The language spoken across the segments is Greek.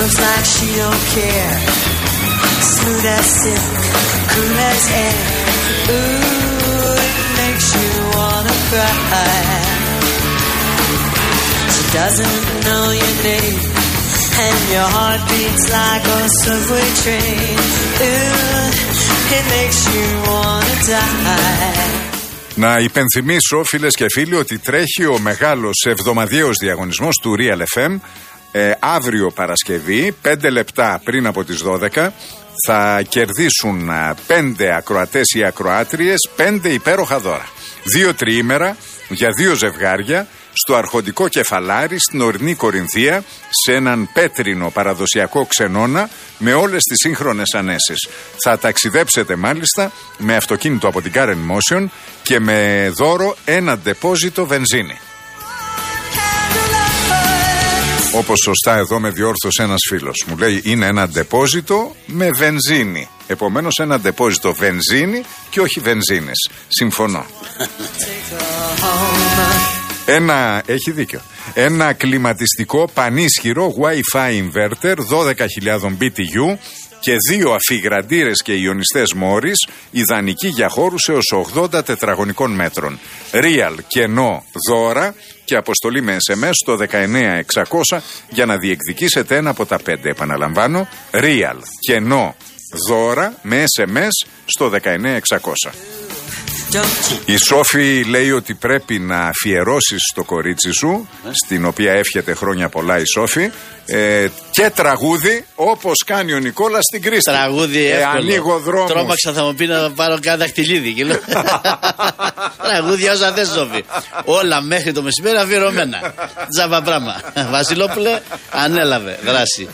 Looks like she don't care. Smooth as silk, cool as air. Ooh, it makes you wanna cry. She doesn't know your name, and your heart beats like a subway train. Ooh, it makes you wanna die. Να υπενθυμίσω, φίλες και φίλοι, ότι τρέχει ο μεγάλος εβδομαδιαίος διαγωνισμός του Real FM. Αύριο Παρασκευή, 5 λεπτά πριν από τις 12, θα κερδίσουν 5 ακροατές ή ακροάτριες 5 υπέροχα δώρα. 2 τριήμερα για 2 ζευγάρια στο αρχοντικό Κεφαλάρι, στην ορεινή Κορινθία, σε έναν πέτρινο παραδοσιακό ξενώνα με όλες τις σύγχρονες ανέσεις. Θα ταξιδέψετε μάλιστα με αυτοκίνητο από την Car Motion και με δώρο ένα ντεπόζιτο βενζίνη. Όπως σωστά εδώ με διόρθωσε ένας φίλος. Μου λέει είναι ένα ντεπόζιτο με βενζίνη. Επομένως ένα ντεπόζιτο βενζίνη και όχι βενζίνες. Συμφωνώ. Έχει δίκιο. Ένα κλιματιστικό πανίσχυρο Wi-Fi inverter 12.000 BTU και 2 αφιγραντήρες και ιονιστές Morris, ιδανική για χώρους έως 80 τετραγωνικών μέτρων. Real κενό δώρα και αποστολή με SMS στο 19600 για να διεκδικήσετε ένα από τα 5. Επαναλαμβάνω, Real κενό δώρα με SMS στο 19600. Η Σόφη λέει ότι πρέπει να αφιερώσεις το κορίτσι σου, στην οποία εύχεται χρόνια πολλά η Σόφη, και τραγούδι όπως κάνει ο Νικόλας στην Κρίστη. Τραγούδι εύκολο. Ανοίγω δρόμους. Τρόμαξα, θα μου πει να πάρω κάνα δαχτυλίδι. Τραγούδι όσα θες, Σόφη. Όλα μέχρι το μεσημέρι αφιερωμένα. Τζάμπα πράγμα. Βασιλόπουλε, ανέλαβε δράση.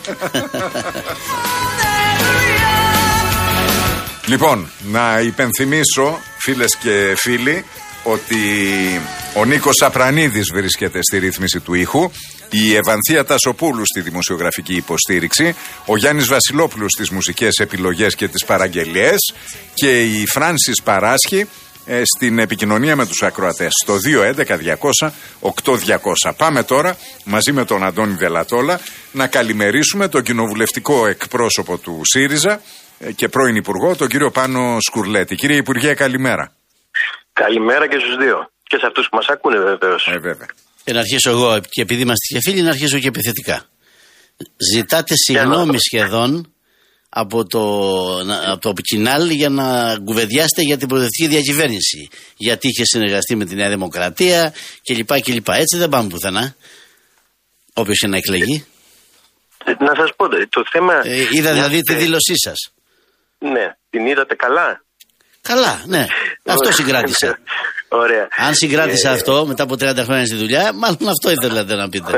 Λοιπόν, να υπενθυμίσω, φίλες και φίλοι, ότι ο Νίκος Απρανίδης βρίσκεται στη ρύθμιση του ήχου, η Ευανθία Τασοπούλου στη δημοσιογραφική υποστήριξη, ο Γιάννης Βασιλόπουλος στις μουσικές επιλογές και τις παραγγελίες και η Φράνσις Παράσχη στην επικοινωνία με τους ακροατές στο 211-200-8200. Πάμε τώρα μαζί με τον Αντώνη Δελατόλα να καλημερίσουμε τον κοινοβουλευτικό εκπρόσωπο του ΣΥΡΙΖΑ και πρώην Υπουργό, τον κύριο Πάνο Σκουρλέτη. Κύριε Υπουργέ, καλημέρα. Καλημέρα και στους δύο. Και σε αυτούς που μας ακούνε βεβαίως. Βέβαια. Και να αρχίσω εγώ, και επειδή είμαστε και φίλοι, να αρχίσω και επιθετικά. Ζητάτε συγγνώμη σχεδόν από το Κινάλ για να κουβεντιάσετε για την προοδευτική διακυβέρνηση. Γιατί είχε συνεργαστεί με τη Νέα Δημοκρατία κλπ. Έτσι δεν πάμε πουθενά. Όποιος και να εκλεγεί. Να σας πω, το θέμα... Είδα δηλαδή τη δήλωσή σας. Ναι, την είδατε καλά. Καλά, ναι. Αυτό συγκράτησα. Ωραία. Αν συγκράτησα αυτό μετά από 30 χρόνια στη δουλειά, μάλλον αυτό ήθελατε να πείτε.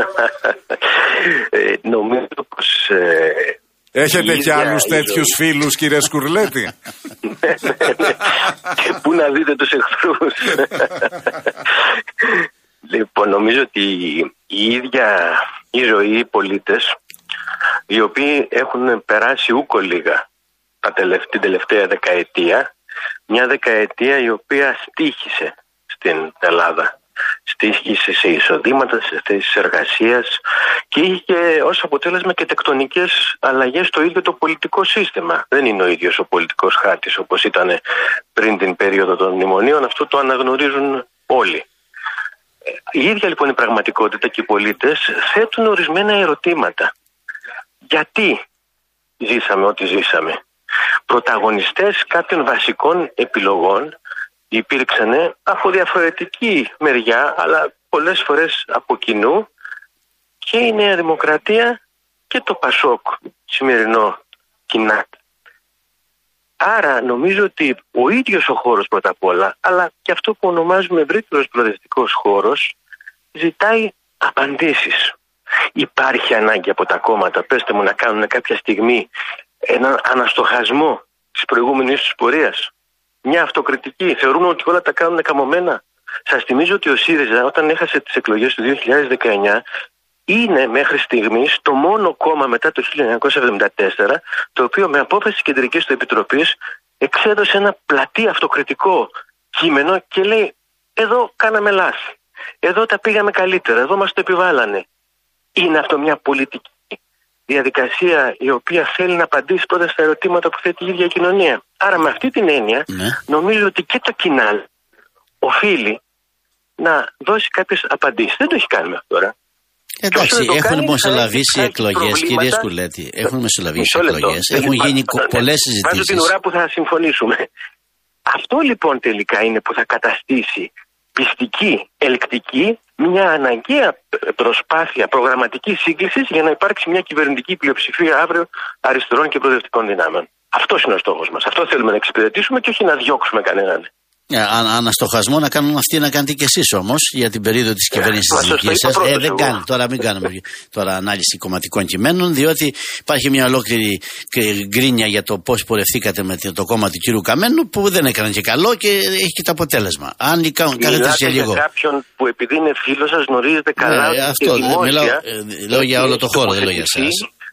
Νομίζω πως... Έχετε και άλλους τέτοιους φίλους, κύριε Σκουρλέτη? Και πού να δείτε τους εχθρούς. Λοιπόν, νομίζω ότι η ίδια η ζωή, οι πολίτες, οι οποίοι έχουν περάσει ούκο λίγα την τελευταία δεκαετία, μια δεκαετία η οποία στοίχησε στην Ελλάδα. Στοίχησε σε εισοδήματα, σε θέσεις εργασίας και είχε ως αποτέλεσμα και τεκτονικές αλλαγές στο ίδιο το πολιτικό σύστημα. Δεν είναι ο ίδιος ο πολιτικός χάρτης όπως ήταν πριν την περίοδο των μνημονίων, αυτό το αναγνωρίζουν όλοι. Η ίδια λοιπόν η πραγματικότητα και οι πολίτες θέτουν ορισμένα ερωτήματα. Γιατί ζήσαμε ό,τι ζήσαμε? Πρωταγωνιστές κάποιων βασικών επιλογών υπήρξαν από διαφορετική μεριά, αλλά πολλές φορές από κοινού, και η Νέα Δημοκρατία και το ΠΑΣΟΚ, σημερινό κοινά. Άρα νομίζω ότι ο ίδιος ο χώρος πρώτα απ' όλα, αλλά και αυτό που ονομάζουμε ευρύτερος προοδευτικός χώρος, ζητάει απαντήσεις. Υπάρχει ανάγκη από τα κόμματα, πέστε μου, να κάνουν κάποια στιγμή έναν αναστοχασμό της προηγούμενης τους πορείας? Μια αυτοκριτική? Θεωρούν ότι όλα τα κάνουν καμωμένα? Σας θυμίζω ότι ο ΣΥΡΙΖΑ όταν έχασε τις εκλογές του 2019 είναι μέχρι στιγμής το μόνο κόμμα μετά το 1974 το οποίο με απόφαση της Κεντρικής του Επιτροπής εξέδωσε ένα πλατή αυτοκριτικό κείμενο και λέει εδώ κάναμε λάθη, εδώ τα πήγαμε καλύτερα, εδώ μας το επιβάλλανε. Είναι αυτό μια πολιτική? διαδικασία η οποία θέλει να απαντήσει πρώτα στα ερωτήματα που θέτει η ίδια η κοινωνία. Άρα με αυτή την έννοια νομίζω ότι και το κοινάλ οφείλει να δώσει κάποιες απαντήσεις. Δεν το έχει κάνει μέχρι τώρα. Εντάξει, έχουν μεσολαβήσει εκλογές, κύριε Σκουλέτη. Έχουν μεσολαβήσει εκλογές. Έχουν γίνει πολλές συζητήσεις. Βάζω την ουρά που θα συμφωνήσουμε. Αυτό λοιπόν τελικά είναι που θα καταστήσει πιστική, ελκτική, μια αναγκαία προσπάθεια προγραμματικής σύγκλησης για να υπάρξει μια κυβερνητική πλειοψηφία αύριο αριστερών και προοδευτικών δυνάμεων. Αυτός είναι ο στόχος μας. Αυτό θέλουμε να εξυπηρετήσουμε και όχι να διώξουμε κανέναν. Αναστοχασμό να κάνουν αυτοί, να κάνετε κι εσείς όμως για την περίοδο της κυβέρνησης της δικής σας. Δεν κάνει. Τώρα μην κάνουμε ανάλυση κομματικών κειμένων, διότι υπάρχει μια ολόκληρη γκρίνια για το πώς πορευθήκατε με το κόμμα του κύριου Καμένου, που δεν έκαναν και καλό και έχει και το αποτέλεσμα. Αν κάθετε σε λίγο. Για κάποιον που επειδή είναι φίλος σας γνωρίζετε καλά. Αυτό λέω για όλο το χώρο, δεν λέω για εσάς.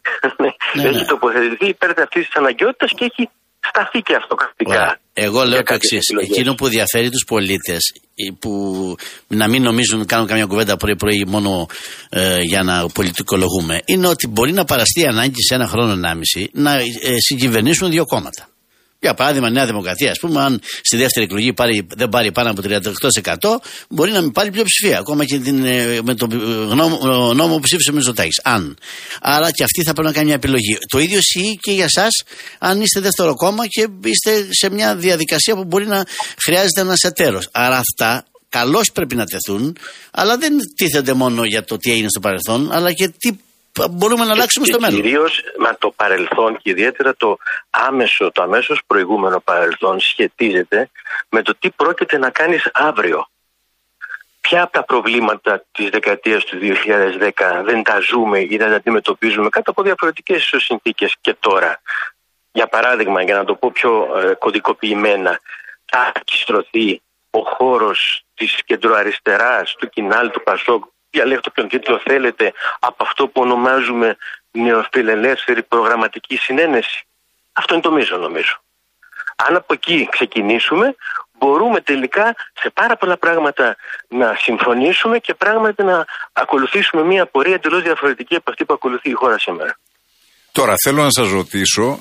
Έχει τοποθετηθεί υπέρ αυτής της αναγκαιότητας και έχει σταθεί και αυτοκρατικά. Εγώ λέω το εξής. Εκείνο που διαφέρει τους πολίτες, που να μην νομίζουν κάνουν καμιά κουβέντα πρωί-πρωί μόνο για να πολιτικολογούμε, είναι ότι μπορεί να παραστεί ανάγκη σε ένα χρόνο 1,5 να συγκυβερνήσουν 2 κόμματα. Για παράδειγμα, Νέα Δημοκρατία, ας πούμε, αν στη δεύτερη εκλογή δεν πάρει πάνω από 38%, μπορεί να μην πάρει πλειοψηφία. Ακόμα και με τον νόμο που ψήφισε ο Μητσοτάκης. Άρα και αυτή θα πρέπει να κάνει μια επιλογή. Το ίδιο ισχύει και για εσάς, αν είστε δεύτερο κόμμα και είστε σε μια διαδικασία που μπορεί να χρειάζεται ένας εταίρος. Άρα αυτά καλώς πρέπει να τεθούν, αλλά δεν τίθενται μόνο για το τι έγινε στο παρελθόν, αλλά και τι μπορούμε να αλλάξουμε στο μέλλον. Κυρίως το παρελθόν και ιδιαίτερα το αμέσως προηγούμενο παρελθόν σχετίζεται με το τι πρόκειται να κάνεις αύριο. Ποια από τα προβλήματα της δεκαετίας του 2010 δεν τα ζούμε ή δεν τα αντιμετωπίζουμε κάτω από διαφορετικές συνθήκες και τώρα. Για παράδειγμα, για να το πω πιο κωδικοποιημένα, θα ακιστρωθεί ο χώρος της κεντροαριστεράς, του Κινάλ, του Πασόκ, διαλέγετε ποιον τίτλο θέλετε, από αυτό που ονομάζουμε νεοφιλελεύθερη προγραμματική συνένεση. Αυτό είναι το μείζον, νομίζω. Αν από εκεί ξεκινήσουμε, μπορούμε τελικά σε πάρα πολλά πράγματα να συμφωνήσουμε και πράγματι να ακολουθήσουμε μια πορεία εντελώς διαφορετική από αυτή που ακολουθεί η χώρα σήμερα. Τώρα θέλω να σας ρωτήσω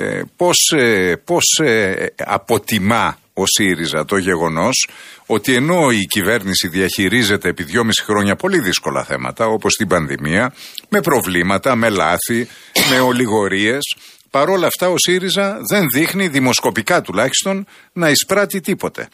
πώς αποτιμά ο ΣΥΡΙΖΑ το γεγονός ότι ενώ η κυβέρνηση διαχειρίζεται επί 2,5 χρόνια πολύ δύσκολα θέματα, όπως την πανδημία, με προβλήματα, με λάθη, με ολιγορίες, παρόλα αυτά ο ΣΥΡΙΖΑ δεν δείχνει, δημοσκοπικά τουλάχιστον, να εισπράττει τίποτε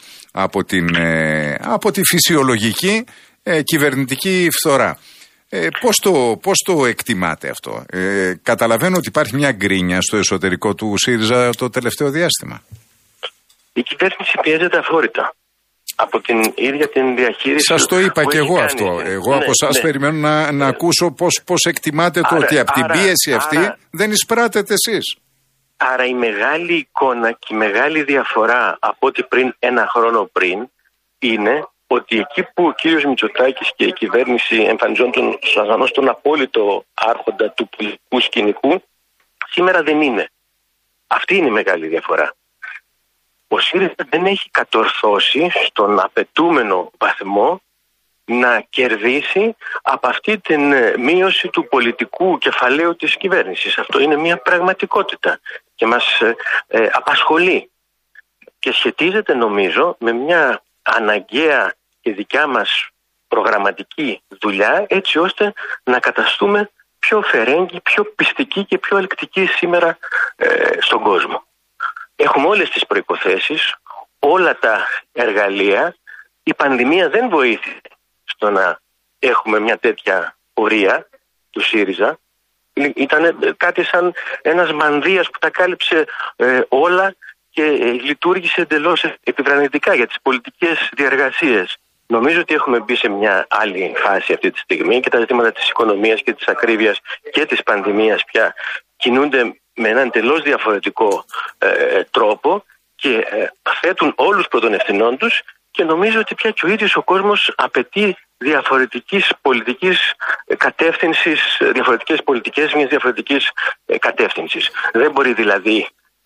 από τη φυσιολογική κυβερνητική φθορά. Πώς το εκτιμάτε αυτό? Καταλαβαίνω ότι υπάρχει μια γκρίνια στο εσωτερικό του ΣΥΡΙΖΑ το τελευταίο διάστημα. Η κυβέρνηση πιέζεται αφόρητα από την ίδια την διαχείριση. Σας το είπα και εγώ αυτό. Εγώ από εσάς περιμένω να ακούσω πώς εκτιμάτε το ότι από την πίεση αυτή δεν εισπράτετε εσείς. Άρα η μεγάλη εικόνα και η μεγάλη διαφορά από ό,τι πριν ένα χρόνο πριν είναι ότι εκεί που ο κύριος Μητσοτάκης και η κυβέρνηση εμφανιζόντουν στον απόλυτο άρχοντα του πολιτικού σκηνικού, σήμερα δεν είναι. Αυτή είναι η μεγάλη διαφορά. Ο ΣΥΡΙΖΑ δεν έχει κατορθώσει στον απαιτούμενο βαθμό να κερδίσει από αυτή την μείωση του πολιτικού κεφαλαίου της κυβέρνησης. Αυτό είναι μια πραγματικότητα και μας απασχολεί και σχετίζεται νομίζω με μια αναγκαία και δικιά μας προγραμματική δουλειά, έτσι ώστε να καταστούμε πιο φερέγγοι, πιο πιστικοί και πιο ελκτικοί σήμερα στον κόσμο. Έχουμε όλες τις προϋποθέσεις, όλα τα εργαλεία. Η πανδημία δεν βοήθησε στο να έχουμε μια τέτοια πορεία του ΣΥΡΙΖΑ. Ήταν κάτι σαν ένας μανδύας που τα κάλυψε όλα και λειτουργήσε εντελώς επιβραδυτικά για τις πολιτικές διεργασίες. Νομίζω ότι έχουμε μπει σε μια άλλη φάση αυτή τη στιγμή και τα ζητήματα της οικονομίας και της ακρίβειας και της πανδημίας πια κινούνται με έναν εντελώς διαφορετικό τρόπο και θέτουν όλους πρωτον ευθυνών τους και νομίζω ότι πια και ο ίδιος ο κόσμος απαιτεί διαφορετικής πολιτικής κατεύθυνσης, διαφορετικές πολιτικές μιας διαφορετικής κατεύθυνσης. Δεν μπορεί δηλαδή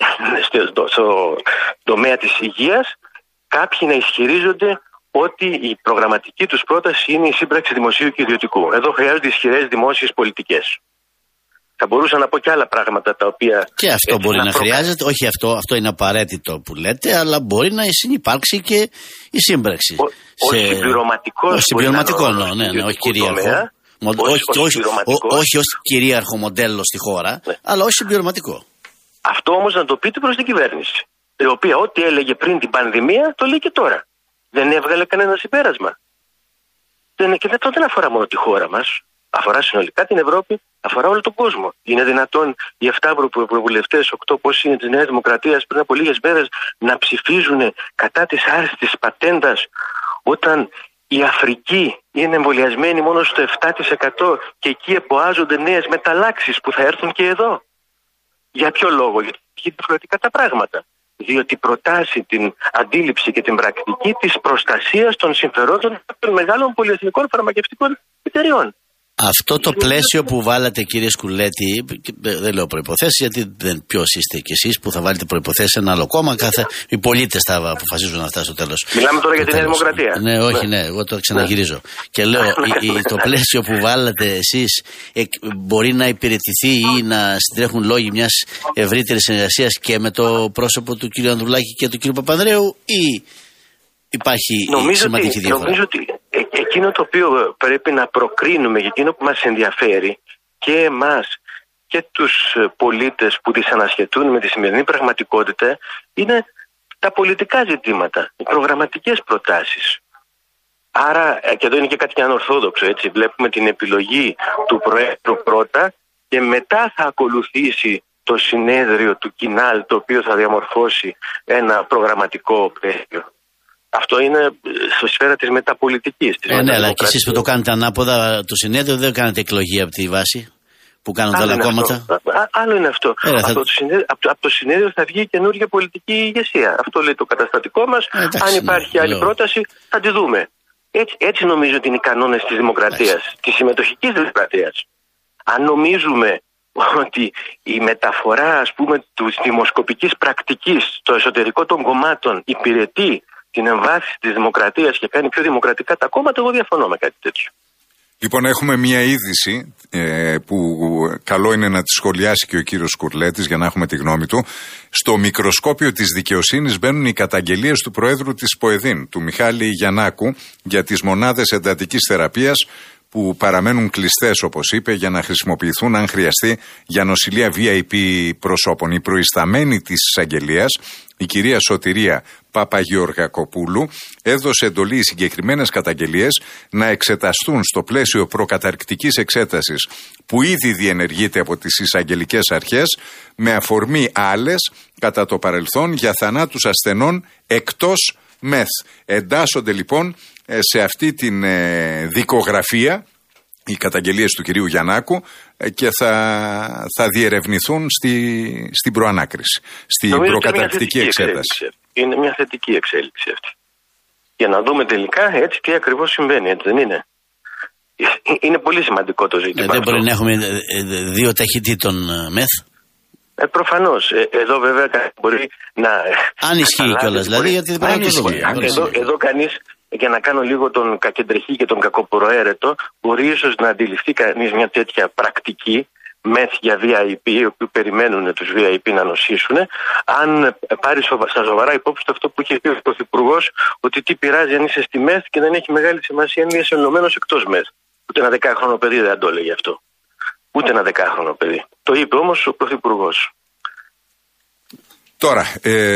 στο τομέα της υγείας κάποιοι να ισχυρίζονται ότι η προγραμματική τους πρόταση είναι η σύμπραξη δημοσίου και ιδιωτικού. Εδώ χρειάζονται ισχυρές δημόσιες πολιτικές. Θα μπορούσα να πω και άλλα πράγματα τα οποία. Και αυτό μπορεί να χρειάζεται. Όχι αυτό είναι απαραίτητο που λέτε, αλλά μπορεί να συνυπάρξει και η σύμπραξη. Όχι συμπληρωματικό. Ναι, όχι κυρίαρχο. Όχι ως κυρίαρχο μοντέλο στη χώρα, αλλά ως συμπληρωματικό. Αυτό όμως να το πείτε προς την κυβέρνηση, η οποία ό,τι έλεγε πριν την πανδημία το λέει και τώρα. Δεν έβγαλε κανένα συμπέρασμα. Και αυτό δεν αφορά μόνο τη χώρα μας. Αφορά συνολικά την Ευρώπη, αφορά όλο τον κόσμο. Είναι δυνατόν οι 7 προβουλευτές, 8 πώς είναι της Νέας Δημοκρατίας πριν από λίγες μέρες να ψηφίζουν κατά της άρσης της πατέντας, όταν η Αφρική είναι εμβολιασμένη μόνο στο 7% και εκεί εποάζονται νέες μεταλλάξεις που θα έρθουν και εδώ. Για ποιο λόγο? Γιατί είναι διαφορετικά τα πράγματα. Διότι προτάσει την αντίληψη και την πρακτική της προστασίας των συμφερόντων των μεγάλων πολυεθνικών φαρμακευτικών εταιριών. Αυτό το πλαίσιο που βάλατε, κύριε Σκουλέτη, δεν λέω προϋποθέσεις, γιατί ποιος είστε κι εσείς που θα βάλετε προϋποθέσεις σε ένα άλλο κόμμα, οι πολίτες θα αποφασίζουν αυτά στο τέλος. Μιλάμε τώρα για τη Νέα Δημοκρατία. Ναι, όχι, ναι, εγώ το ξαναγυρίζω. Και λέω, το πλαίσιο που βάλατε εσείς μπορεί να υπηρετηθεί ή να συντρέχουν λόγοι μιας ευρύτερης συνεργασίας και με το πρόσωπο του κ. Ανδρουλάκη και του κ. Παπανδρέου, ή υπάρχει σημαντική διαφορά? Νομίζω ότι εκείνο το οποίο πρέπει να προκρίνουμε και εκείνο που μας ενδιαφέρει και εμάς και τους πολίτες που δυσανασχετούν με τη σημερινή πραγματικότητα είναι τα πολιτικά ζητήματα, οι προγραμματικές προτάσεις. Άρα, και εδώ είναι και κάτι ανορθόδοξο, έτσι, βλέπουμε την επιλογή του Προέδρου πρώτα και μετά θα ακολουθήσει το συνέδριο του Κινάλ, το οποίο θα διαμορφώσει ένα προγραμματικό πλαίσιο. Αυτό είναι στη σφαίρα της μεταπολιτικής. Ναι, αλλά και εσείς που το κάνετε ανάποδα, το συνέδριο δεν κάνετε εκλογή από τη βάση που κάνουν τα άλλα κόμματα. Άλλο είναι αυτό. Από το συνέδριο θα βγει καινούργια πολιτική ηγεσία. Αυτό λέει το καταστατικό μας. Αν υπάρχει άλλη πρόταση, θα τη δούμε. Έτσι νομίζω ότι είναι οι κανόνες της δημοκρατίας, της συμμετοχικής δημοκρατίας. Αν νομίζουμε ότι η μεταφορά, ας πούμε, της δημοσκοπικής πρακτικής στο εσωτερικό των κομμάτων υπηρετεί την εμβάθυνση της δημοκρατίας και κάνει πιο δημοκρατικά τα κόμματα, εγώ διαφωνώ με κάτι τέτοιο. Λοιπόν, έχουμε μία είδηση που καλό είναι να τη σχολιάσει και ο κύριος Σκουρλέτης για να έχουμε τη γνώμη του. Στο μικροσκόπιο της δικαιοσύνης μπαίνουν οι καταγγελίες του Προέδρου της ΠΟΕΔΗΝ, του Μιχάλη Γιαννάκου, για τις μονάδες εντατικής θεραπείας που παραμένουν κλειστές, όπως είπε, για να χρησιμοποιηθούν αν χρειαστεί για νοσηλεία VIP προσώπων. Η προϊσταμένη της εισαγγελίας, η κυρία Σωτηρία Παπαγεωργακοπούλου, έδωσε εντολή οι συγκεκριμένες καταγγελίες να εξεταστούν στο πλαίσιο προκαταρκτικής εξέτασης που ήδη διενεργείται από τις εισαγγελικές αρχές, με αφορμή άλλες κατά το παρελθόν για θανάτους ασθενών εκτός ΜΕΘ. Εντάσσονται λοιπόν σε αυτή την δικογραφία οι καταγγελίες του κυρίου Γιαννάκου και θα διερευνηθούν στην προανάκριση, στην προκαταρκτική εξέταση. Είναι μια θετική εξέλιξη αυτή. Για να δούμε τελικά έτσι τι ακριβώς συμβαίνει, έτσι δεν είναι? Είναι πολύ σημαντικό το ζήτημα. Δεν μπορεί να έχουμε 2 ταχυτήτων ΜΕΘ. Προφανώς. Εδώ βέβαια μπορεί να... Αν ισχύει κιόλας, δηλαδή, γιατί δεν πρέπει να το δούμε. Εδώ κανείς, για να κάνω λίγο τον κακεντρεχή και τον κακοπροαίρετο, μπορεί ίσως να αντιληφθεί κανείς μια τέτοια πρακτική ΜΕΘ για VIP, οι οποίοι περιμένουν τους VIP να νοσήσουν, αν πάρει στα σοβαρά υπόψη το αυτό που είχε πει ο Πρωθυπουργός, ότι τι πειράζει αν είσαι στη ΜΕΘ και δεν έχει μεγάλη σημασία αν είσαι ενωμένος εκτός ΜΕΘ. Ούτε ένα 10χρονο παιδί δεν το έλεγε αυτό. Ούτε ένα 10χρονο παιδί. Το είπε όμως ο Πρωθυπουργός. Τώρα,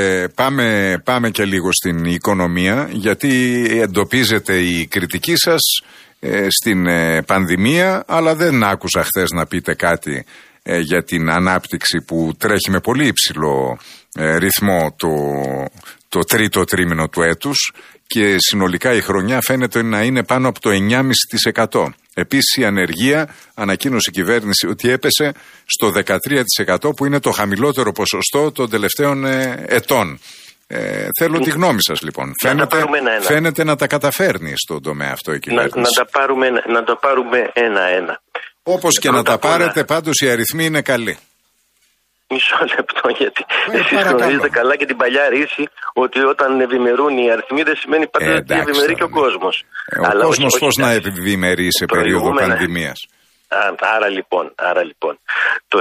πάμε και λίγο στην οικονομία, γιατί εντοπίζεται η κριτική σας στην πανδημία, αλλά δεν άκουσα χθες να πείτε κάτι για την ανάπτυξη που τρέχει με πολύ υψηλό ρυθμό το τρίτο τρίμηνο του έτους και συνολικά η χρονιά φαίνεται να είναι πάνω από το 9,5%. Επίσης η ανεργία, ανακοίνωσε η κυβέρνηση ότι έπεσε στο 13% που είναι το χαμηλότερο ποσοστό των τελευταίων ετών. Θέλω τη γνώμη σας λοιπόν. Φαίνεται να τα καταφέρνει στον τομέα αυτό η κυβέρνηση. Να τα πάρουμε ένα-ένα. Όπως και να τα πάρετε, πάντως οι αριθμοί είναι καλοί. Μισό λεπτό, γιατί εσείς γνωρίζετε καλά και την παλιά ρίση ότι όταν ευημερούν οι αριθμοί δεν σημαίνει πάντα ότι ευημερεί και ο κόσμος. Ο κόσμος πώς να ευημερεί σε περίοδο πανδημίας? Άρα λοιπόν, το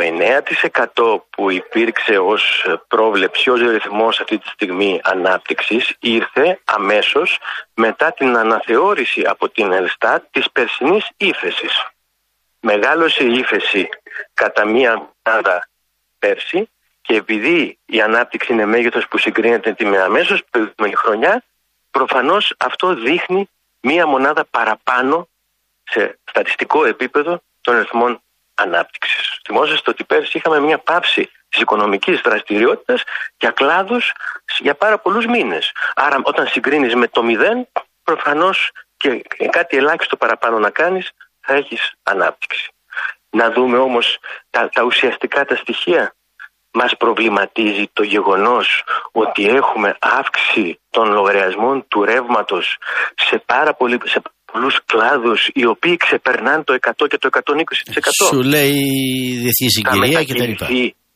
9% που υπήρξε ως πρόβλεψη, ως ρυθμός αυτή τη στιγμή ανάπτυξης, ήρθε αμέσως μετά την αναθεώρηση από την Ελστάτ της περσινής ύφεσης. Μεγάλωσε η ύφεση κατά μία μονάδα πέρσι και επειδή η ανάπτυξη είναι μέγεθος που συγκρίνεται με αμέσως προηγούμενη χρονιά, προφανώς αυτό δείχνει μία μονάδα παραπάνω σε στατιστικό επίπεδο των ρυθμών ανάπτυξης. Θυμόσαστε ότι πέρσι είχαμε μια πάυση της οικονομικής δραστηριότητας για κλάδους για πάρα πολλούς μήνες. Άρα όταν συγκρίνεις με το 0, προφανώς και κάτι ελάχιστο παραπάνω να κάνεις, θα έχεις ανάπτυξη. Να δούμε όμως τα ουσιαστικά τα στοιχεία. Μας προβληματίζει το γεγονός ότι έχουμε αύξηση των λογαριασμών του ρεύματος σε πολλούς κλάδους οι οποίοι ξεπερνάνε το 100 και το 120%. Σου λέει η διεθνή συγκυρία και τα λοιπά.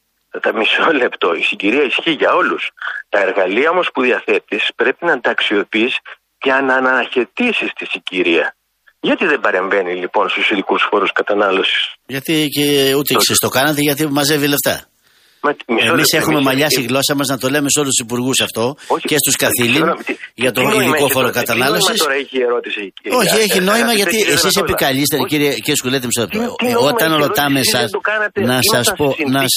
Μισό λεπτό. Η συγκυρία ισχύει για όλους. Τα εργαλεία όμως που διαθέτεις πρέπει να τα αξιοποιείς για να αναχαιτήσεις τη συγκυρία. Γιατί δεν παρεμβαίνει λοιπόν στους ειδικούς φόρους κατανάλωσης? Γιατί και ούτε εσείς το κάνατε, γιατί μαζεύει λεφτά. Εμείς έχουμε μαλλιάσει η γλώσσα μας να το λέμε σε όλους τους υπουργούς αυτό. Όχι, και στους καθήλυν για το ειδικό φόρο κατανάλωσης. Όχι, έχει νόημα γιατί εσείς επικαλείστε, κύριε Σκουλέτη, όταν ρωτάμε εσάς να σας πω.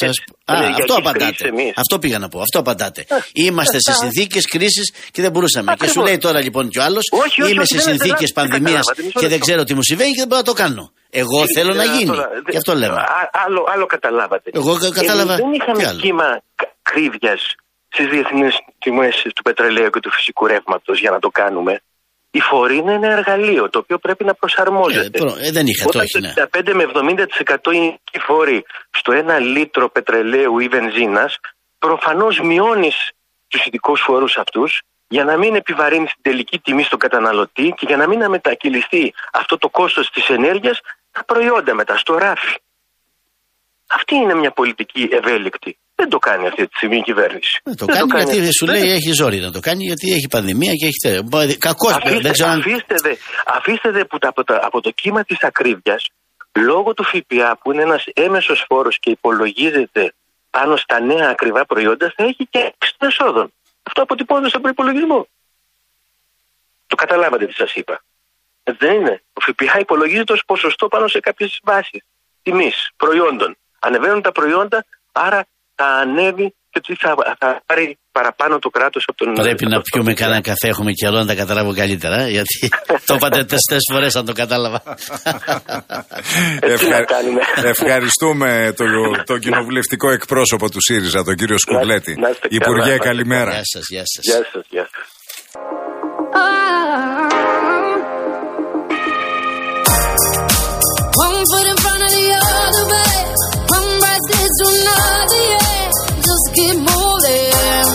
Αυτό απαντάτε. Αυτό πήγα να πω. Αυτό απαντάτε. Είμαστε σε συνθήκες κρίσης και δεν μπορούσαμε. Και σου λέει τώρα λοιπόν κι ο άλλος, είμαι σε συνθήκες πανδημίας και δεν ξέρω τι μου συμβαίνει και δεν μπορώ να το κάνω. Εγώ θέλω να γίνει. Και αυτό λέμε. Άλλο καταλάβατε. Εγώ κατάλαβα. Δεν είχαμε κύμα ακρίβειας στις διεθνείς τιμές του πετρελαίου και του φυσικού ρεύματος για να το κάνουμε. Η φόρη είναι ένα εργαλείο το οποίο πρέπει να προσαρμόζεται. Δεν είχα το έχει, ναι. 65 με 70% είναι η φόρη στο 1 λίτρο πετρελαίου ή βενζίνας, προφανώς μειώνεις τους ειδικούς φόρους αυτούς για να μην επιβαρύνεις την τελική τιμή στον καταναλωτή και για να μην μετακυλιστεί αυτό το κόστος της ενέργειας τα προϊόντα μετά στο ράφι. Αυτή είναι μια πολιτική ευέλικτη. Δεν το κάνει αυτή τη στιγμή η κυβέρνηση. Το κάνει γιατί σου λέει έχει ζόρι να το κάνει, γιατί έχει πανδημία και έχει κακός. Αφήστε δε που από το κύμα της ακρίβειας, λόγω του ΦΠΑ που είναι ένας έμεσος φόρος και υπολογίζεται πάνω στα νέα ακριβά προϊόντα, θα έχει και έξτρα εσόδων. Αυτό αποτυπώνεται στον προϋπολογισμό. Το καταλάβατε τι σας είπα? Δεν είναι. Ο ΦΠΑ υπολογίζεται ως ποσοστό πάνω σε κάποιες βάσεις τιμής προϊόντων. Ανεβαίνουν τα προϊόντα, άρα θα ανέβει και θα πάρει παραπάνω το κράτος από τον... Πρέπει να πιούμε κανένα καφέ, έχουμε κι άλλο να τα καταλάβω καλύτερα, γιατί το είπατε 4 φορές αν το κατάλαβα. Ευχαριστούμε τον κοινοβουλευτικό εκπρόσωπο του ΣΥΡΙΖΑ, τον κύριο Σκουρλέτη. Υπουργέ, καλημέρα. Γεια σας, γεια σας. Γεια σας, γεια σας. Keep moving.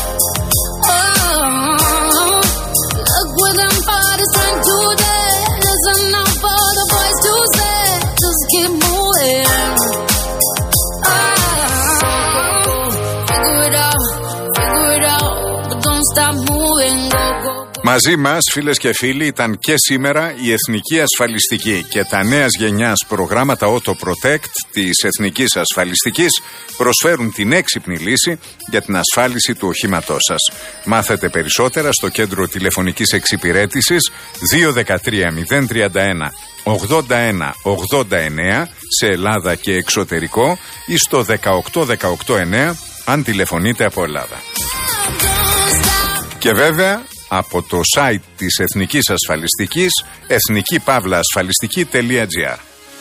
Oh, look what them parties trying to do. There's enough for the boys to say. Just keep moving. Oh, figure it out, but don't stop moving. Go. Μαζί μας, φίλες και φίλοι, ήταν και σήμερα η Εθνική Ασφαλιστική και τα νέας γενιάς προγράμματα Auto Protect της Εθνικής Ασφαλιστικής προσφέρουν την έξυπνη λύση για την ασφάλιση του οχήματός σας. Μάθετε περισσότερα στο κέντρο τηλεφωνικής εξυπηρέτησης 213 031 81 89 σε Ελλάδα και εξωτερικό ή στο 18189 αν τηλεφωνείτε από Ελλάδα. Και βέβαια από το site της Εθνικής Ασφαλιστικής ethnikipavlaasfalistiki.gr.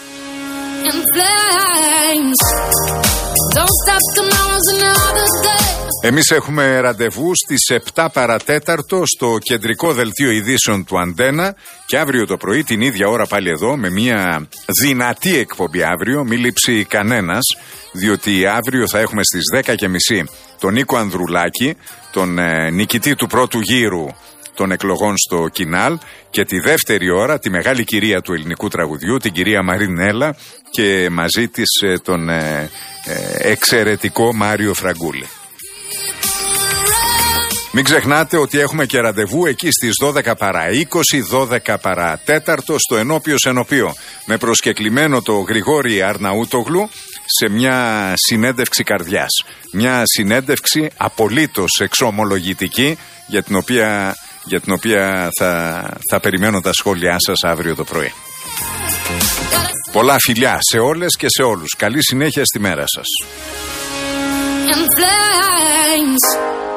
Εμείς έχουμε ραντεβού στις 7 παρατέταρτο στο κεντρικό δελτίο ειδήσεων του Αντένα και αύριο το πρωί την ίδια ώρα πάλι εδώ με μια δυνατή εκπομπή αύριο, μη λείψει κανένας, διότι αύριο θα έχουμε στις 10:30 τον Νίκο Ανδρουλάκη, τον νικητή του πρώτου γύρου των εκλογών στο Κινάλ, και τη δεύτερη ώρα τη μεγάλη κυρία του ελληνικού τραγουδιού, την κυρία Μαρινέλα, και μαζί της τον εξαιρετικό Μάριο Φραγκούλη. Μην ξεχνάτε ότι έχουμε και ραντεβού εκεί στις 12 παρά 20, 12 παρά 4 στο Ενώπιος Ενωπείο, με προσκεκλημένο το Γρηγόρη Αρναούτογλου σε μια συνέντευξη καρδιάς. Μια συνέντευξη απολύτως εξομολογητική για την οποία θα περιμένω τα σχόλιά σας αύριο το πρωί. Πολλά φιλιά σε όλες και σε όλους. Καλή συνέχεια στη μέρα σας.